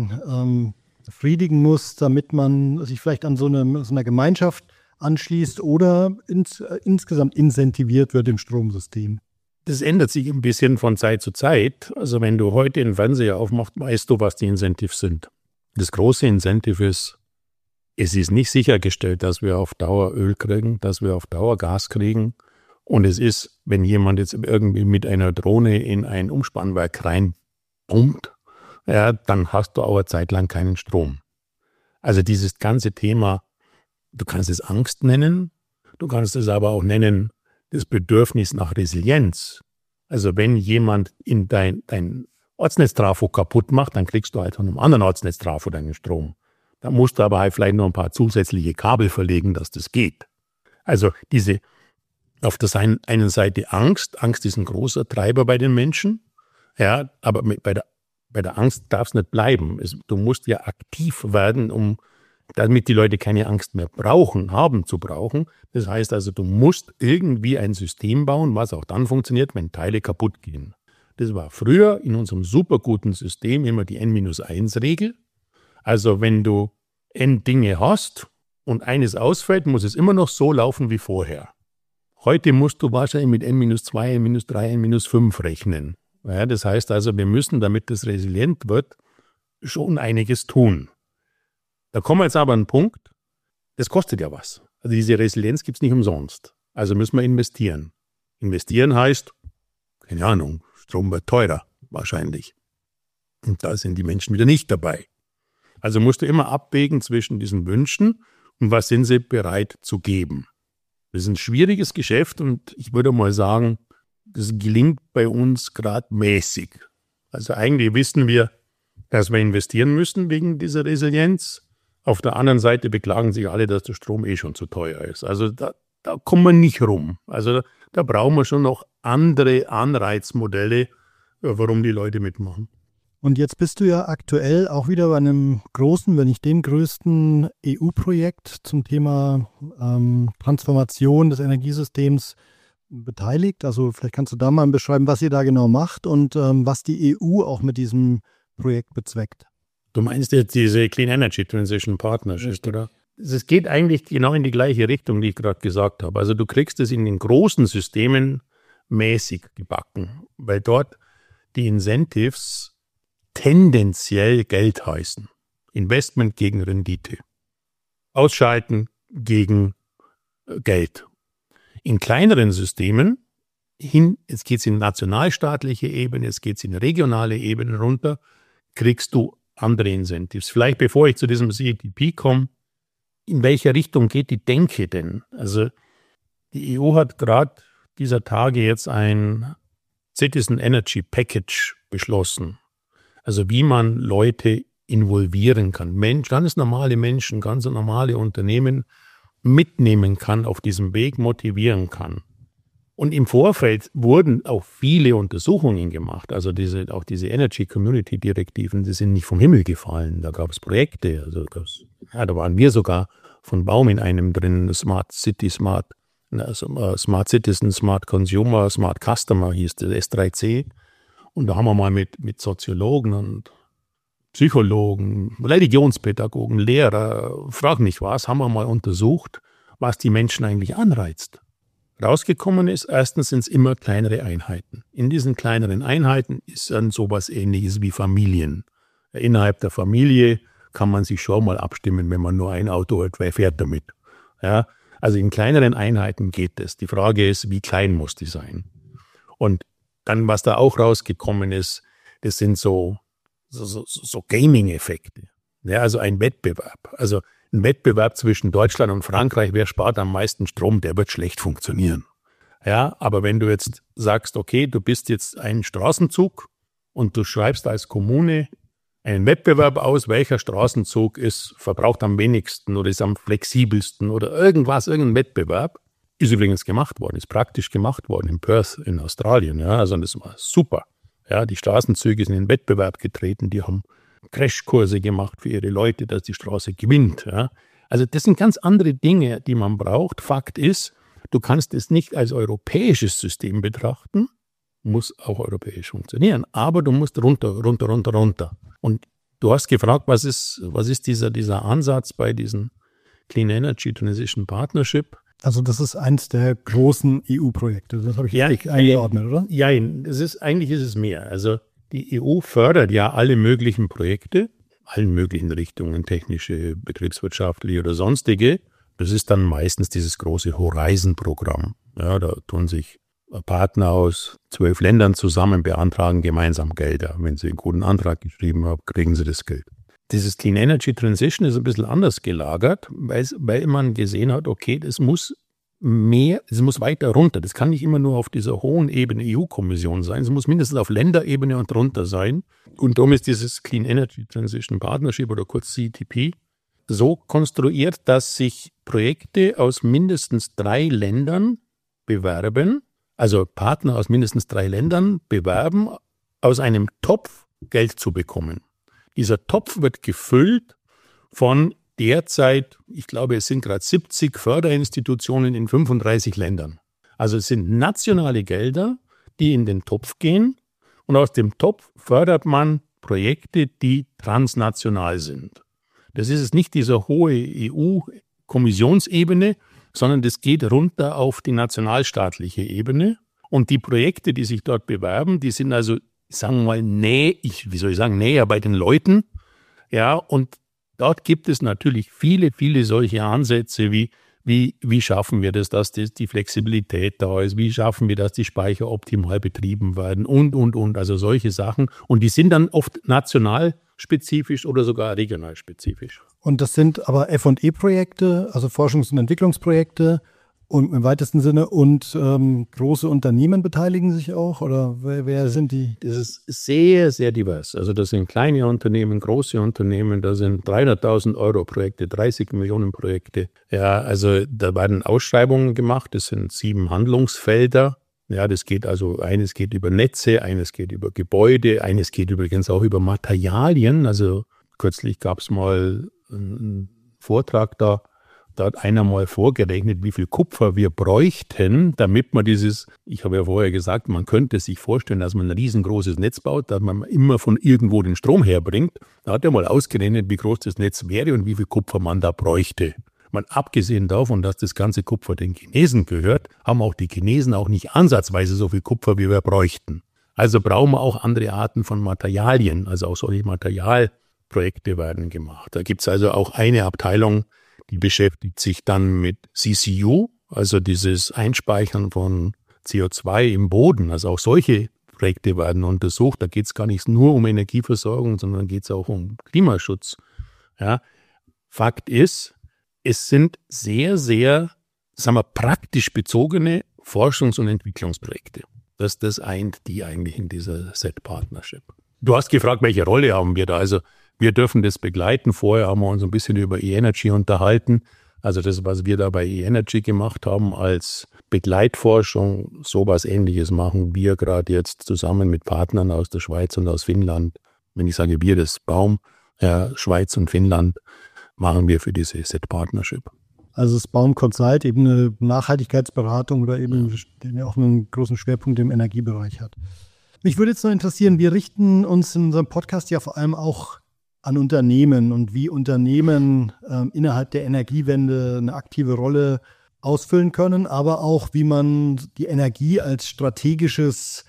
man befriedigen muss, damit man sich vielleicht an so einer Gemeinschaft anschließt oder insgesamt incentiviert wird im Stromsystem? Das ändert sich ein bisschen von Zeit zu Zeit. Also wenn du heute den Fernseher aufmachst, weißt du, was die Incentives sind. Das große Incentive ist, es ist nicht sichergestellt, dass wir auf Dauer Öl kriegen, dass wir auf Dauer Gas kriegen. Und es ist, wenn jemand jetzt irgendwie mit einer Drohne in ein Umspannwerk reinpumpt, ja, dann hast du auch eine Zeit lang keinen Strom. Also dieses ganze Thema, du kannst es Angst nennen, du kannst es aber auch nennen, das Bedürfnis nach Resilienz. Also wenn jemand in dein Ortsnetztrafo kaputt macht, dann kriegst du halt von einem anderen Ortsnetztrafo deinen Strom. Da musst du aber halt vielleicht noch ein paar zusätzliche Kabel verlegen, dass das geht. Also diese auf der einen Seite Angst ist ein großer Treiber bei den Menschen, ja, aber bei der Angst darf es nicht bleiben. Du musst ja aktiv werden, damit die Leute keine Angst mehr haben zu brauchen. Das heißt also, du musst irgendwie ein System bauen, was auch dann funktioniert, wenn Teile kaputt gehen. Das war früher in unserem superguten System immer die N-1-Regel. Also wenn du N Dinge hast und eines ausfällt, muss es immer noch so laufen wie vorher. Heute musst du wahrscheinlich mit N-2, N-3, N-5 rechnen. Ja, das heißt also, wir müssen, damit das resilient wird, schon einiges tun. Da kommen wir jetzt aber an einen Punkt, das kostet ja was. Also diese Resilienz gibt es nicht umsonst. Also müssen wir investieren. Investieren heißt, keine Ahnung, Strom wird teurer, wahrscheinlich. Und da sind die Menschen wieder nicht dabei. Also musst du immer abwägen zwischen diesen Wünschen und was sind sie bereit zu geben. Das ist ein schwieriges Geschäft und ich würde mal sagen, das gelingt bei uns gerade mäßig. Also eigentlich wissen wir, dass wir investieren müssen wegen dieser Resilienz. Auf der anderen Seite beklagen sich alle, dass der Strom schon zu teuer ist. Also da kommen wir nicht rum. Also da brauchen wir schon noch andere Anreizmodelle, warum die Leute mitmachen. Und jetzt bist du ja aktuell auch wieder bei einem großen, wenn nicht dem größten EU-Projekt zum Thema Transformation des Energiesystems beteiligt. Also vielleicht kannst du da mal beschreiben, was ihr da genau macht und was die EU auch mit diesem Projekt bezweckt. Du meinst jetzt diese Clean Energy Transition Partnership, oder? es geht eigentlich genau in die gleiche Richtung, die ich gerade gesagt habe. Also du kriegst es in den großen Systemen mäßig gebacken, weil dort die Incentives tendenziell Geld heißen. Investment gegen Rendite. Ausschalten gegen Geld. In kleineren Systemen, jetzt geht es in nationalstaatliche Ebene, jetzt geht es in regionale Ebene runter, kriegst du andere Incentives. Vielleicht bevor ich zu diesem CETP komme, in welcher Richtung geht die Denke denn? Also die EU hat gerade dieser Tage jetzt ein Citizen Energy Package beschlossen. Also wie man Leute involvieren kann. Ganz normale Menschen, ganz normale Unternehmen mitnehmen kann, auf diesem Weg motivieren kann. Und im Vorfeld wurden auch viele Untersuchungen gemacht. Also auch diese Energy Community Direktiven, die sind nicht vom Himmel gefallen. Da gab es Projekte. Also da waren wir sogar von Baum in einem drin. Smart City, Smart Citizen, Smart Consumer, Smart Customer hieß das, S3C. Und da haben wir mal mit Soziologen und Psychologen, Religionspädagogen, Lehrer, frag nicht was, haben wir mal untersucht, was die Menschen eigentlich anreizt. Rausgekommen ist, erstens sind es immer kleinere Einheiten. In diesen kleineren Einheiten ist dann sowas Ähnliches wie Familien. Innerhalb der Familie kann man sich schon mal abstimmen, wenn man nur ein Auto hat, wer fährt damit. Ja, also in kleineren Einheiten geht es. Die Frage ist, wie klein muss die sein? Und dann, was da auch rausgekommen ist, das sind so Gaming-Effekte. Ja, also ein Wettbewerb. Also ein Wettbewerb zwischen Deutschland und Frankreich, wer spart am meisten Strom, der wird schlecht funktionieren. Ja, aber wenn du jetzt sagst, okay, du bist jetzt ein Straßenzug und du schreibst als Kommune einen Wettbewerb aus, welcher Straßenzug verbraucht am wenigsten oder ist am flexibelsten oder irgendein Wettbewerb, ist übrigens gemacht worden, ist praktisch gemacht worden in Perth in Australien. Ja, also das war super. Ja, die Straßenzüge sind in den Wettbewerb getreten, die haben Crashkurse gemacht für ihre Leute, dass die Straße gewinnt. Ja. Also das sind ganz andere Dinge, die man braucht. Fakt ist, du kannst es nicht als europäisches System betrachten, muss auch europäisch funktionieren, aber du musst runter. Und du hast gefragt, was ist dieser Ansatz bei diesem Clean Energy Transition Partnership? Also das ist eins der großen EU-Projekte, das habe ich richtig eingeordnet, oder? Ja, eigentlich ist es mehr. Also die EU fördert ja alle möglichen Projekte, allen möglichen Richtungen, technische, betriebswirtschaftliche oder sonstige. Das ist dann meistens dieses große Horizon-Programm. Ja, da tun sich Partner aus 12 Ländern zusammen, beantragen gemeinsam Gelder. Wenn sie einen guten Antrag geschrieben haben, kriegen sie das Geld. Dieses Clean Energy Transition ist ein bisschen anders gelagert, weil man gesehen hat, okay, es muss weiter runter. Das kann nicht immer nur auf dieser hohen Ebene EU-Kommission sein. Es muss mindestens auf Länderebene und runter sein. Und darum ist dieses Clean Energy Transition Partnership oder kurz CETP so konstruiert, dass sich Projekte aus mindestens 3 Ländern bewerben, also Partner aus mindestens 3 Ländern bewerben, aus einem Topf Geld zu bekommen. Dieser Topf wird gefüllt von derzeit, ich glaube, es sind gerade 70 Förderinstitutionen in 35 Ländern. Also es sind nationale Gelder, die in den Topf gehen und aus dem Topf fördert man Projekte, die transnational sind. Das ist nicht diese hohe EU-Kommissionsebene, sondern das geht runter auf die nationalstaatliche Ebene. Und die Projekte, die sich dort bewerben, die sind also, sagen wir mal, näher bei den Leuten. Ja, und dort gibt es natürlich viele, viele solche Ansätze, wie schaffen wir das, dass die Flexibilität da ist, wie schaffen wir, dass die Speicher optimal betrieben werden und, also solche Sachen. Und die sind dann oft national spezifisch oder sogar regional spezifisch. Und das sind aber F&E-Projekte, also Forschungs- und Entwicklungsprojekte und im weitesten Sinne und große Unternehmen beteiligen sich auch oder wer sind die? Das ist sehr, sehr divers. Also das sind kleine Unternehmen, große Unternehmen, da sind 300.000 Euro Projekte, 30 Millionen Projekte. Ja, also da werden Ausschreibungen gemacht, das sind 7 Handlungsfelder. Ja, das geht also, eines geht über Netze, eines geht über Gebäude, eines geht übrigens auch über Materialien. Also kürzlich gab es mal einen Vortrag da Da hat einer mal vorgerechnet, wie viel Kupfer wir bräuchten, damit man ich habe ja vorher gesagt, man könnte sich vorstellen, dass man ein riesengroßes Netz baut, dass man immer von irgendwo den Strom herbringt. Da hat er mal ausgerechnet, wie groß das Netz wäre und wie viel Kupfer man da bräuchte. Abgesehen davon, dass das ganze Kupfer den Chinesen gehört, haben auch die Chinesen auch nicht ansatzweise so viel Kupfer, wie wir bräuchten. Also brauchen wir auch andere Arten von Materialien, also auch solche Materialprojekte werden gemacht. Da gibt es also auch eine Abteilung, die beschäftigt sich dann mit CCU, also dieses Einspeichern von CO2 im Boden. Also auch solche Projekte werden untersucht. Da geht es gar nicht nur um Energieversorgung, sondern geht es auch um Klimaschutz. Ja. Fakt ist, es sind sehr, sehr, praktisch bezogene Forschungs- und Entwicklungsprojekte. Das eint die eigentlich in dieser SET-Partnership. Du hast gefragt, welche Rolle haben wir da? Also wir dürfen das begleiten. Vorher haben wir uns ein bisschen über E-Energy unterhalten. Also das, was wir da bei E-Energy gemacht haben als Begleitforschung, sowas Ähnliches machen wir gerade jetzt zusammen mit Partnern aus der Schweiz und aus Finnland. Wenn ich sage wir, das Baum, Schweiz und Finnland, machen wir für diese SET-Partnership. Also das Baum Consult eben eine Nachhaltigkeitsberatung oder eben der auch einen großen Schwerpunkt im Energiebereich hat. Mich würde jetzt noch interessieren, wir richten uns in unserem Podcast ja vor allem auch an Unternehmen und wie Unternehmen innerhalb der Energiewende eine aktive Rolle ausfüllen können, aber auch wie man die Energie als strategischen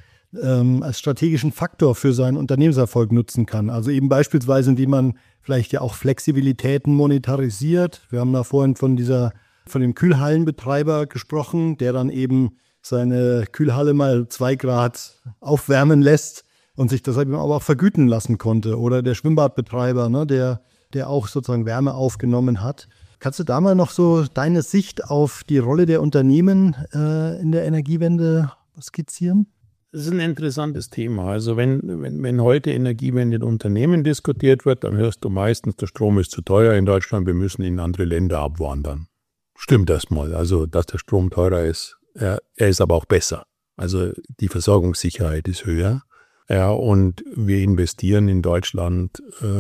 Faktor für seinen Unternehmenserfolg nutzen kann. Also eben beispielsweise, indem man vielleicht ja auch Flexibilitäten monetarisiert. Wir haben da vorhin von dem Kühlhallenbetreiber gesprochen, der dann eben seine Kühlhalle mal 2 Grad aufwärmen lässt und sich deshalb aber auch vergüten lassen konnte. Oder der Schwimmbadbetreiber, ne, der auch sozusagen Wärme aufgenommen hat. Kannst du da mal noch so deine Sicht auf die Rolle der Unternehmen in der Energiewende skizzieren? Das ist ein interessantes Thema. Also wenn heute Energiewende in Unternehmen diskutiert wird, dann hörst du meistens, der Strom ist zu teuer in Deutschland, wir müssen in andere Länder abwandern. Stimmt erstmal. Also dass der Strom teurer ist, er ist aber auch besser. Also die Versorgungssicherheit ist höher. Ja, und wir investieren in Deutschland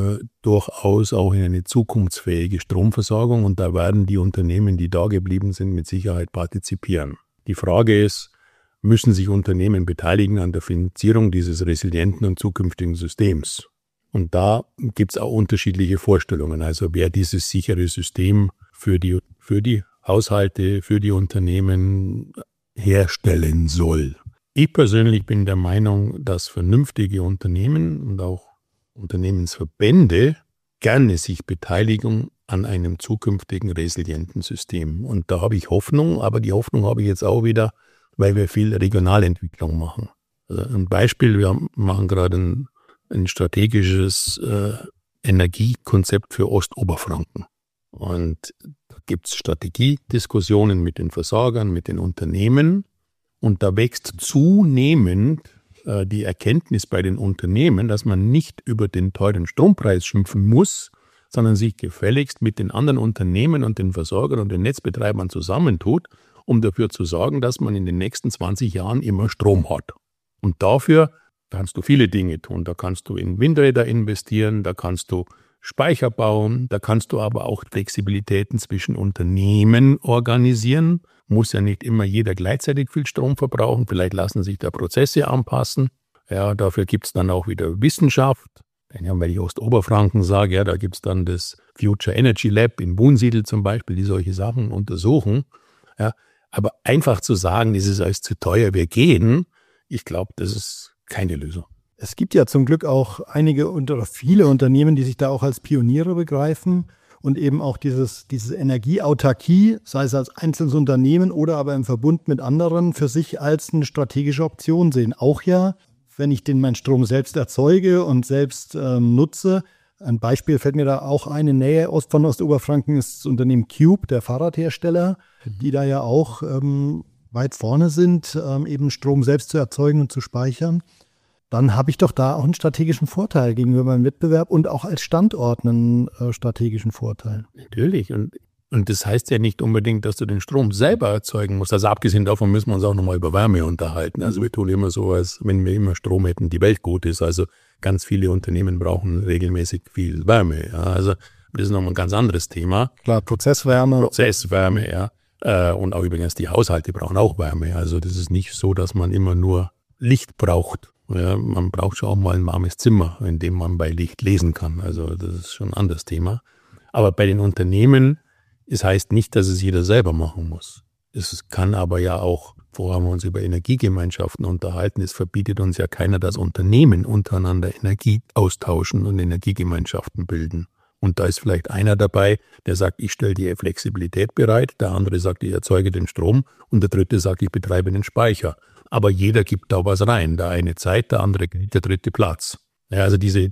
durchaus auch in eine zukunftsfähige Stromversorgung und da werden die Unternehmen, die da geblieben sind, mit Sicherheit partizipieren. Die Frage ist, müssen sich Unternehmen beteiligen an der Finanzierung dieses resilienten und zukünftigen Systems? Und da gibt es auch unterschiedliche Vorstellungen, also wer dieses sichere System für die Haushalte, für die Unternehmen herstellen soll. Ich persönlich bin der Meinung, dass vernünftige Unternehmen und auch Unternehmensverbände gerne sich beteiligen an einem zukünftigen resilienten System. Und da habe ich Hoffnung, aber die Hoffnung habe ich jetzt auch wieder, weil wir viel Regionalentwicklung machen. Also ein Beispiel, wir machen gerade ein strategisches Energiekonzept für Ostoberfranken. Und da gibt es Strategiediskussionen mit den Versorgern, mit den Unternehmen. Und da wächst zunehmend die Erkenntnis bei den Unternehmen, dass man nicht über den teuren Strompreis schimpfen muss, sondern sich gefälligst mit den anderen Unternehmen und den Versorgern und den Netzbetreibern zusammentut, um dafür zu sorgen, dass man in den nächsten 20 Jahren immer Strom hat. Und dafür kannst du viele Dinge tun. Da kannst du in Windräder investieren, da kannst du Speicher bauen, da kannst du aber auch Flexibilitäten zwischen Unternehmen organisieren. Muss ja nicht immer jeder gleichzeitig viel Strom verbrauchen. Vielleicht lassen sich da Prozesse anpassen. Ja, dafür gibt es dann auch wieder Wissenschaft. Wenn ich Ostoberfranken sage, ja, da gibt es dann das Future Energy Lab in Wunsiedel zum Beispiel, die solche Sachen untersuchen. Ja, aber einfach zu sagen, das ist alles zu teuer, wir gehen, ich glaube, das ist keine Lösung. Es gibt ja zum Glück auch einige oder viele Unternehmen, die sich da auch als Pioniere begreifen und eben auch diese Energieautarkie, sei es als einzelnes Unternehmen oder aber im Verbund mit anderen, für sich als eine strategische Option sehen. Auch ja, wenn ich meinen Strom selbst erzeuge und selbst nutze. Ein Beispiel fällt mir da auch ein, in Nähe von Ostoberfranken ist das Unternehmen Cube, der Fahrradhersteller, die da ja auch weit vorne sind, eben Strom selbst zu erzeugen und zu speichern. Dann habe ich doch da auch einen strategischen Vorteil gegenüber meinem Wettbewerb und auch als Standort einen strategischen Vorteil. Natürlich. Und das heißt ja nicht unbedingt, dass du den Strom selber erzeugen musst. Also abgesehen davon müssen wir uns auch nochmal über Wärme unterhalten. Also wir tun immer so, als wenn wir immer Strom hätten, die Welt gut ist. Also ganz viele Unternehmen brauchen regelmäßig viel Wärme. Ja, also Das ist nochmal ein ganz anderes Thema. Klar, Prozesswärme, ja. Und auch übrigens die Haushalte brauchen auch Wärme. Also das ist nicht so, dass man immer nur Licht braucht. Ja, man braucht schon auch mal ein warmes Zimmer, in dem man bei Licht lesen kann. Also das ist schon ein anderes Thema. Aber bei den Unternehmen, es heißt nicht, dass es jeder selber machen muss. Es kann aber ja auch, vorher haben wir uns über Energiegemeinschaften unterhalten, es verbietet uns ja keiner, dass Unternehmen untereinander Energie austauschen und Energiegemeinschaften bilden. Und da ist vielleicht einer dabei, der sagt, ich stelle die Flexibilität bereit, der andere sagt, ich erzeuge den Strom und der dritte sagt, ich betreibe den Speicher. Aber jeder gibt da was rein. Der eine Zeit, der andere Geld, der dritte Platz. Ja, also diese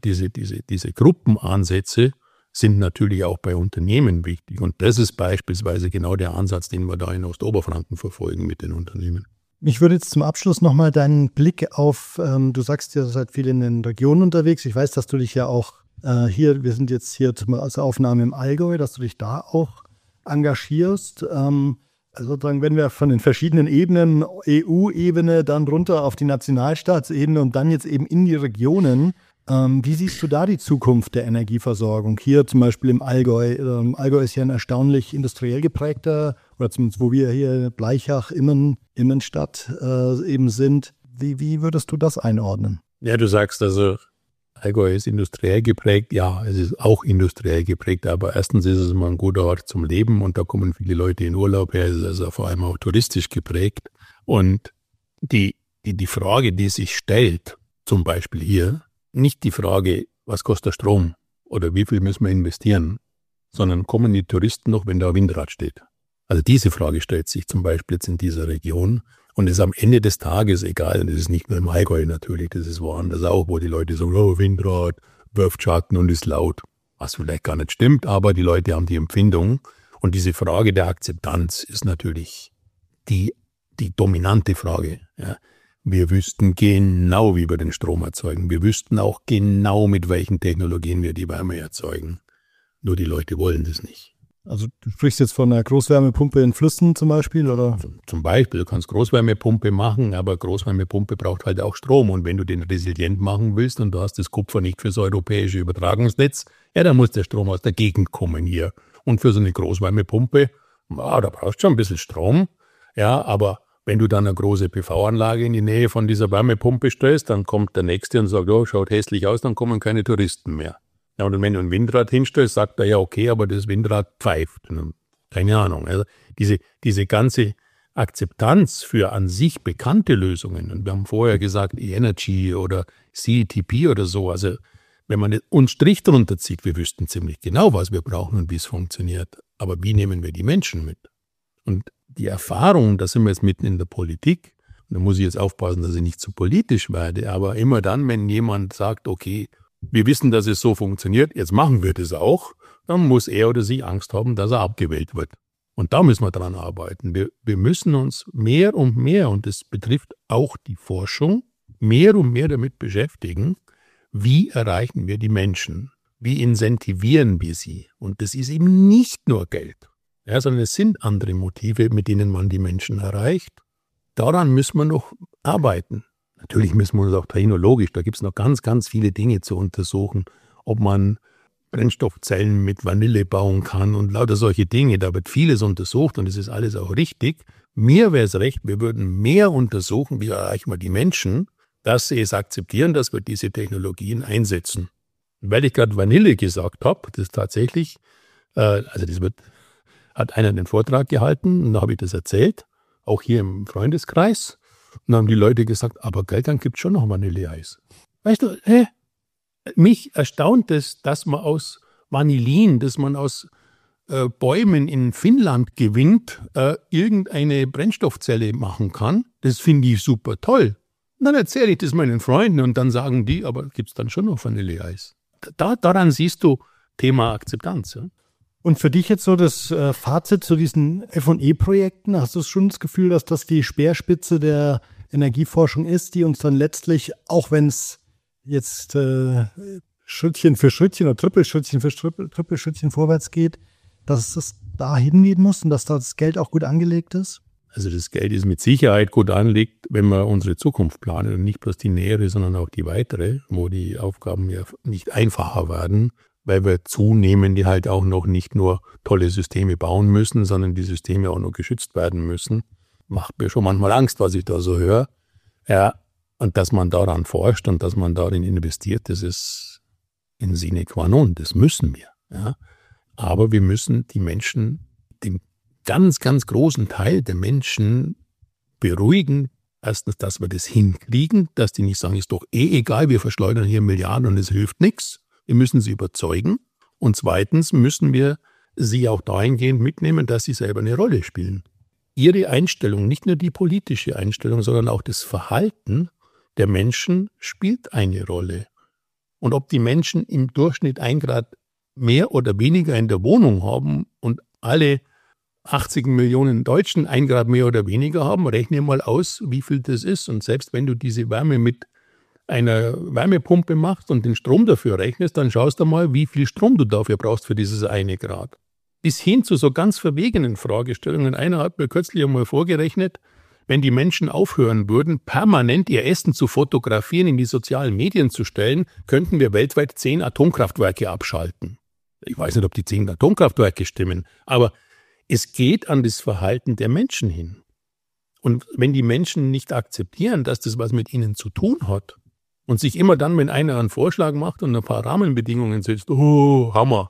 Gruppenansätze sind natürlich auch bei Unternehmen wichtig. Und das ist beispielsweise genau der Ansatz, den wir da in Ostoberfranken verfolgen mit den Unternehmen. Mich würde jetzt zum Abschluss nochmal deinen Blick auf, du sagst ja, du seid viel in den Regionen unterwegs. Ich weiß, dass du dich ja auch wir sind jetzt hier zur Aufnahme im Allgäu, dass du dich da auch engagierst. Also sozusagen, wenn wir von den verschiedenen Ebenen, EU-Ebene, dann runter auf die Nationalstaatsebene und dann jetzt eben in die Regionen, wie siehst du da die Zukunft der Energieversorgung? Hier zum Beispiel im Allgäu. Allgäu ist ja ein erstaunlich industriell geprägter, oder zumindest wo wir hier Bleichach, Immenstadt eben sind. Wie würdest du das einordnen? Ja, du sagst also, Allgäu ist industriell geprägt. Ja, es ist auch industriell geprägt, aber erstens ist es immer ein guter Ort zum Leben und da kommen viele Leute in Urlaub her. Es ist also vor allem auch touristisch geprägt. Und die Frage, die sich stellt, zum Beispiel hier, nicht die Frage, was kostet der Strom oder wie viel müssen wir investieren, sondern kommen die Touristen noch, wenn da ein Windrad steht? Also diese Frage stellt sich zum Beispiel jetzt in dieser Region. Und es ist am Ende des Tages egal, und das ist nicht nur im Allgäu natürlich, das ist woanders auch, wo die Leute sagen, oh, Windrad, wirft Schatten und ist laut. Was vielleicht gar nicht stimmt, aber die Leute haben die Empfindung. Und diese Frage der Akzeptanz ist natürlich die dominante Frage. Ja. Wir wüssten genau, wie wir den Strom erzeugen. Wir wüssten auch genau, mit welchen Technologien wir die Wärme erzeugen. Nur die Leute wollen das nicht. Also du sprichst jetzt von einer Großwärmepumpe in Flüssen zum Beispiel, oder? Zum Beispiel, du kannst Großwärmepumpe machen, aber Großwärmepumpe braucht halt auch Strom. Und wenn du den resilient machen willst und du hast das Kupfer nicht fürs europäische Übertragungsnetz, ja, dann muss der Strom aus der Gegend kommen hier. Und für so eine Großwärmepumpe, da brauchst du schon ein bisschen Strom. Ja, aber wenn du dann eine große PV-Anlage in die Nähe von dieser Wärmepumpe stellst, dann kommt der Nächste und sagt, oh, schaut hässlich aus, dann kommen keine Touristen mehr. Ja, und wenn du ein Windrad hinstellst, sagt er ja, okay, aber das Windrad pfeift. Keine Ahnung. Also diese ganze Akzeptanz für an sich bekannte Lösungen, und wir haben vorher gesagt, E-Energy oder CETP oder so, also wenn man uns Strich drunter zieht, wir wüssten ziemlich genau, was wir brauchen und wie es funktioniert. Aber wie nehmen wir die Menschen mit? Und die Erfahrung, da sind wir jetzt mitten in der Politik, und da muss ich jetzt aufpassen, dass ich nicht zu politisch werde, aber immer dann, wenn jemand sagt, okay, wir wissen, dass es so funktioniert, jetzt machen wir das auch, dann muss er oder sie Angst haben, dass er abgewählt wird. Und da müssen wir dran arbeiten. Wir müssen uns mehr und mehr, und das betrifft auch die Forschung, mehr und mehr damit beschäftigen, wie erreichen wir die Menschen? Wie incentivieren wir sie? Und das ist eben nicht nur Geld, ja, sondern es sind andere Motive, mit denen man die Menschen erreicht. Daran müssen wir noch arbeiten. Natürlich müssen wir uns auch technologisch, da gibt es noch ganz, ganz viele Dinge zu untersuchen, ob man Brennstoffzellen mit Vanille bauen kann und lauter solche Dinge. Da wird vieles untersucht und es ist alles auch richtig. Mir wäre es recht, wir würden mehr untersuchen, wie erreichen wir die Menschen, dass sie es akzeptieren, dass wir diese Technologien einsetzen. Und weil ich gerade Vanille gesagt habe, das ist tatsächlich, hat einer den Vortrag gehalten und da habe ich das erzählt, auch hier im Freundeskreis. Und dann haben die Leute gesagt, aber gell, dann gibt es schon noch Vanilleeis. Weißt du, mich erstaunt es, dass man aus Vanillin, das man aus Bäumen in Finnland gewinnt, irgendeine Brennstoffzelle machen kann. Das finde ich super toll. Und dann erzähle ich das meinen Freunden und dann sagen die, aber gibt es dann schon noch Vanilleeis? Daran siehst du Thema Akzeptanz. Ja? Und für dich jetzt so das Fazit zu diesen F&E-Projekten, hast du schon das Gefühl, dass das die Speerspitze der Energieforschung ist, die uns dann letztlich, auch wenn es jetzt Schrittchen für Schrittchen oder Trippelschrittchen für Trippelschrittchen vorwärts geht, dass es da hingehen muss und dass da das Geld auch gut angelegt ist? Also das Geld ist mit Sicherheit gut angelegt, wenn wir unsere Zukunft planen und nicht bloß die nähere, sondern auch die weitere, wo die Aufgaben ja nicht einfacher werden. weil wir zunehmend halt auch noch nicht nur tolle Systeme bauen müssen, sondern die Systeme auch noch geschützt werden müssen. Macht mir schon manchmal Angst, was ich da so höre. Ja, und dass man daran forscht und dass man darin investiert, das ist in sine qua non, das müssen wir. Ja. Aber wir müssen die Menschen, den ganz, ganz großen Teil der Menschen beruhigen. Erstens, dass wir das hinkriegen, dass die nicht sagen, ist doch egal, wir verschleudern hier Milliarden und es hilft nichts. Wir müssen sie überzeugen. Und zweitens müssen wir sie auch dahingehend mitnehmen, dass sie selber eine Rolle spielen. Ihre Einstellung, nicht nur die politische Einstellung, sondern auch das Verhalten der Menschen spielt eine Rolle. Und ob die Menschen im Durchschnitt 1 Grad mehr oder weniger in der Wohnung haben und alle 80 Millionen Deutschen 1 Grad mehr oder weniger haben, rechne mal aus, wie viel das ist. Und selbst wenn du diese Wärme mit einer Wärmepumpe machst und den Strom dafür rechnest, dann schaust du mal, wie viel Strom du dafür brauchst für dieses 1 Grad. Bis hin zu so ganz verwegenen Fragestellungen. Einer hat mir kürzlich einmal vorgerechnet, wenn die Menschen aufhören würden, permanent ihr Essen zu fotografieren, in die sozialen Medien zu stellen, könnten wir weltweit 10 Atomkraftwerke abschalten. Ich weiß nicht, ob die 10 Atomkraftwerke stimmen, aber es geht an das Verhalten der Menschen hin. Und wenn die Menschen nicht akzeptieren, dass das was mit ihnen zu tun hat und sich immer dann, wenn einer einen Vorschlag macht und ein paar Rahmenbedingungen setzt, oh, Hammer.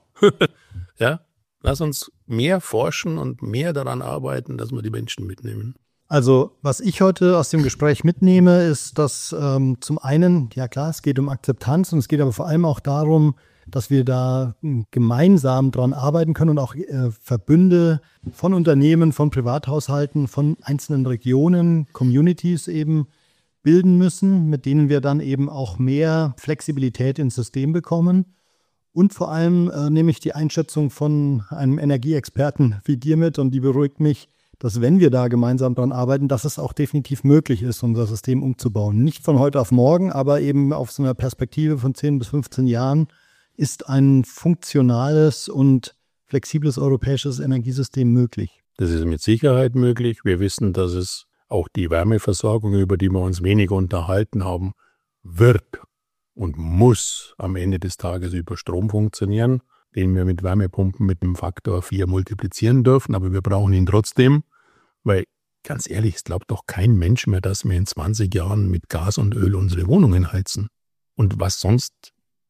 Ja, lass uns mehr forschen und mehr daran arbeiten, dass wir die Menschen mitnehmen. Also was ich heute aus dem Gespräch mitnehme, ist, dass zum einen, ja klar, es geht um Akzeptanz und es geht aber vor allem auch darum, dass wir da gemeinsam dran arbeiten können und auch Verbünde von Unternehmen, von Privathaushalten, von einzelnen Regionen, Communities eben bilden müssen, mit denen wir dann eben auch mehr Flexibilität ins System bekommen. Und vor allem nehme ich die Einschätzung von einem Energieexperten wie dir mit und die beruhigt mich, dass wenn wir da gemeinsam dran arbeiten, dass es auch definitiv möglich ist, unser System umzubauen. Nicht von heute auf morgen, aber eben auf so einer Perspektive von 10 bis 15 Jahren ist ein funktionales und flexibles europäisches Energiesystem möglich. Das ist mit Sicherheit möglich. Wir wissen, dass es auch die Wärmeversorgung, über die wir uns wenig unterhalten haben, wird und muss am Ende des Tages über Strom funktionieren, den wir mit Wärmepumpen mit dem Faktor 4 multiplizieren dürfen. Aber wir brauchen ihn trotzdem, weil ganz ehrlich, es glaubt doch kein Mensch mehr, dass wir in 20 Jahren mit Gas und Öl unsere Wohnungen heizen. Und was sonst?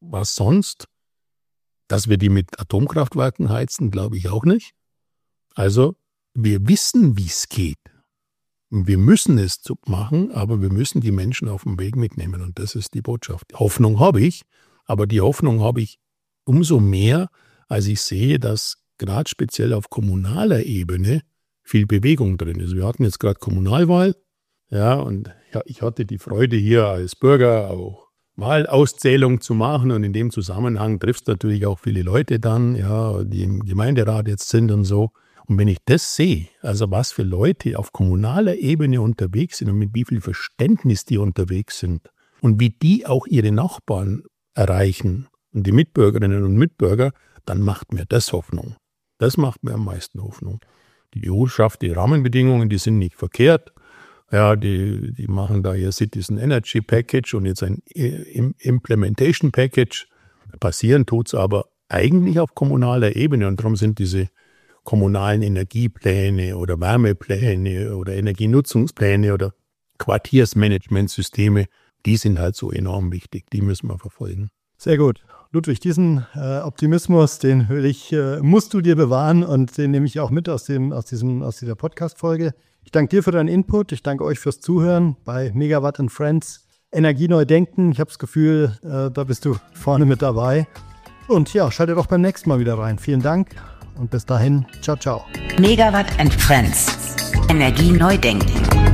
Dass wir die mit Atomkraftwerken heizen, glaube ich auch nicht. Also wir wissen, wie es geht. Und wir müssen es machen, aber wir müssen die Menschen auf dem Weg mitnehmen. Und das ist die Botschaft. Hoffnung habe ich, aber die Hoffnung habe ich umso mehr, als ich sehe, dass gerade speziell auf kommunaler Ebene viel Bewegung drin ist. Wir hatten jetzt gerade Kommunalwahl, ja, und ich hatte die Freude hier als Bürger auch Wahlauszählung zu machen und in dem Zusammenhang triffst du natürlich auch viele Leute dann, ja, die im Gemeinderat jetzt sind und so. Und wenn ich das sehe, also was für Leute auf kommunaler Ebene unterwegs sind und mit wie viel Verständnis die unterwegs sind und wie die auch ihre Nachbarn erreichen und die Mitbürgerinnen und Mitbürger, dann macht mir das Hoffnung. Das macht mir am meisten Hoffnung. Die EU schafft die Rahmenbedingungen, die sind nicht verkehrt. Ja, die machen da ihr Citizen Energy Package und jetzt ein Implementation Package. Passieren tut es aber eigentlich auf kommunaler Ebene und darum sind diese kommunalen Energiepläne oder Wärmepläne oder Energienutzungspläne oder Quartiersmanagementsysteme, die sind halt so enorm wichtig. Die müssen wir verfolgen. Sehr gut. Ludwig, diesen Optimismus, den musst du dir bewahren und den nehme ich auch mit aus dieser Podcast-Folge. Ich danke dir für deinen Input. Ich danke euch fürs Zuhören bei Megawatt & Friends. Energie neu denken. Ich habe das Gefühl, da bist du vorne mit dabei. Und ja, schalte doch beim nächsten Mal wieder rein. Vielen Dank und bis dahin. Ciao, ciao. Megawatt & Friends. Energie neu denken.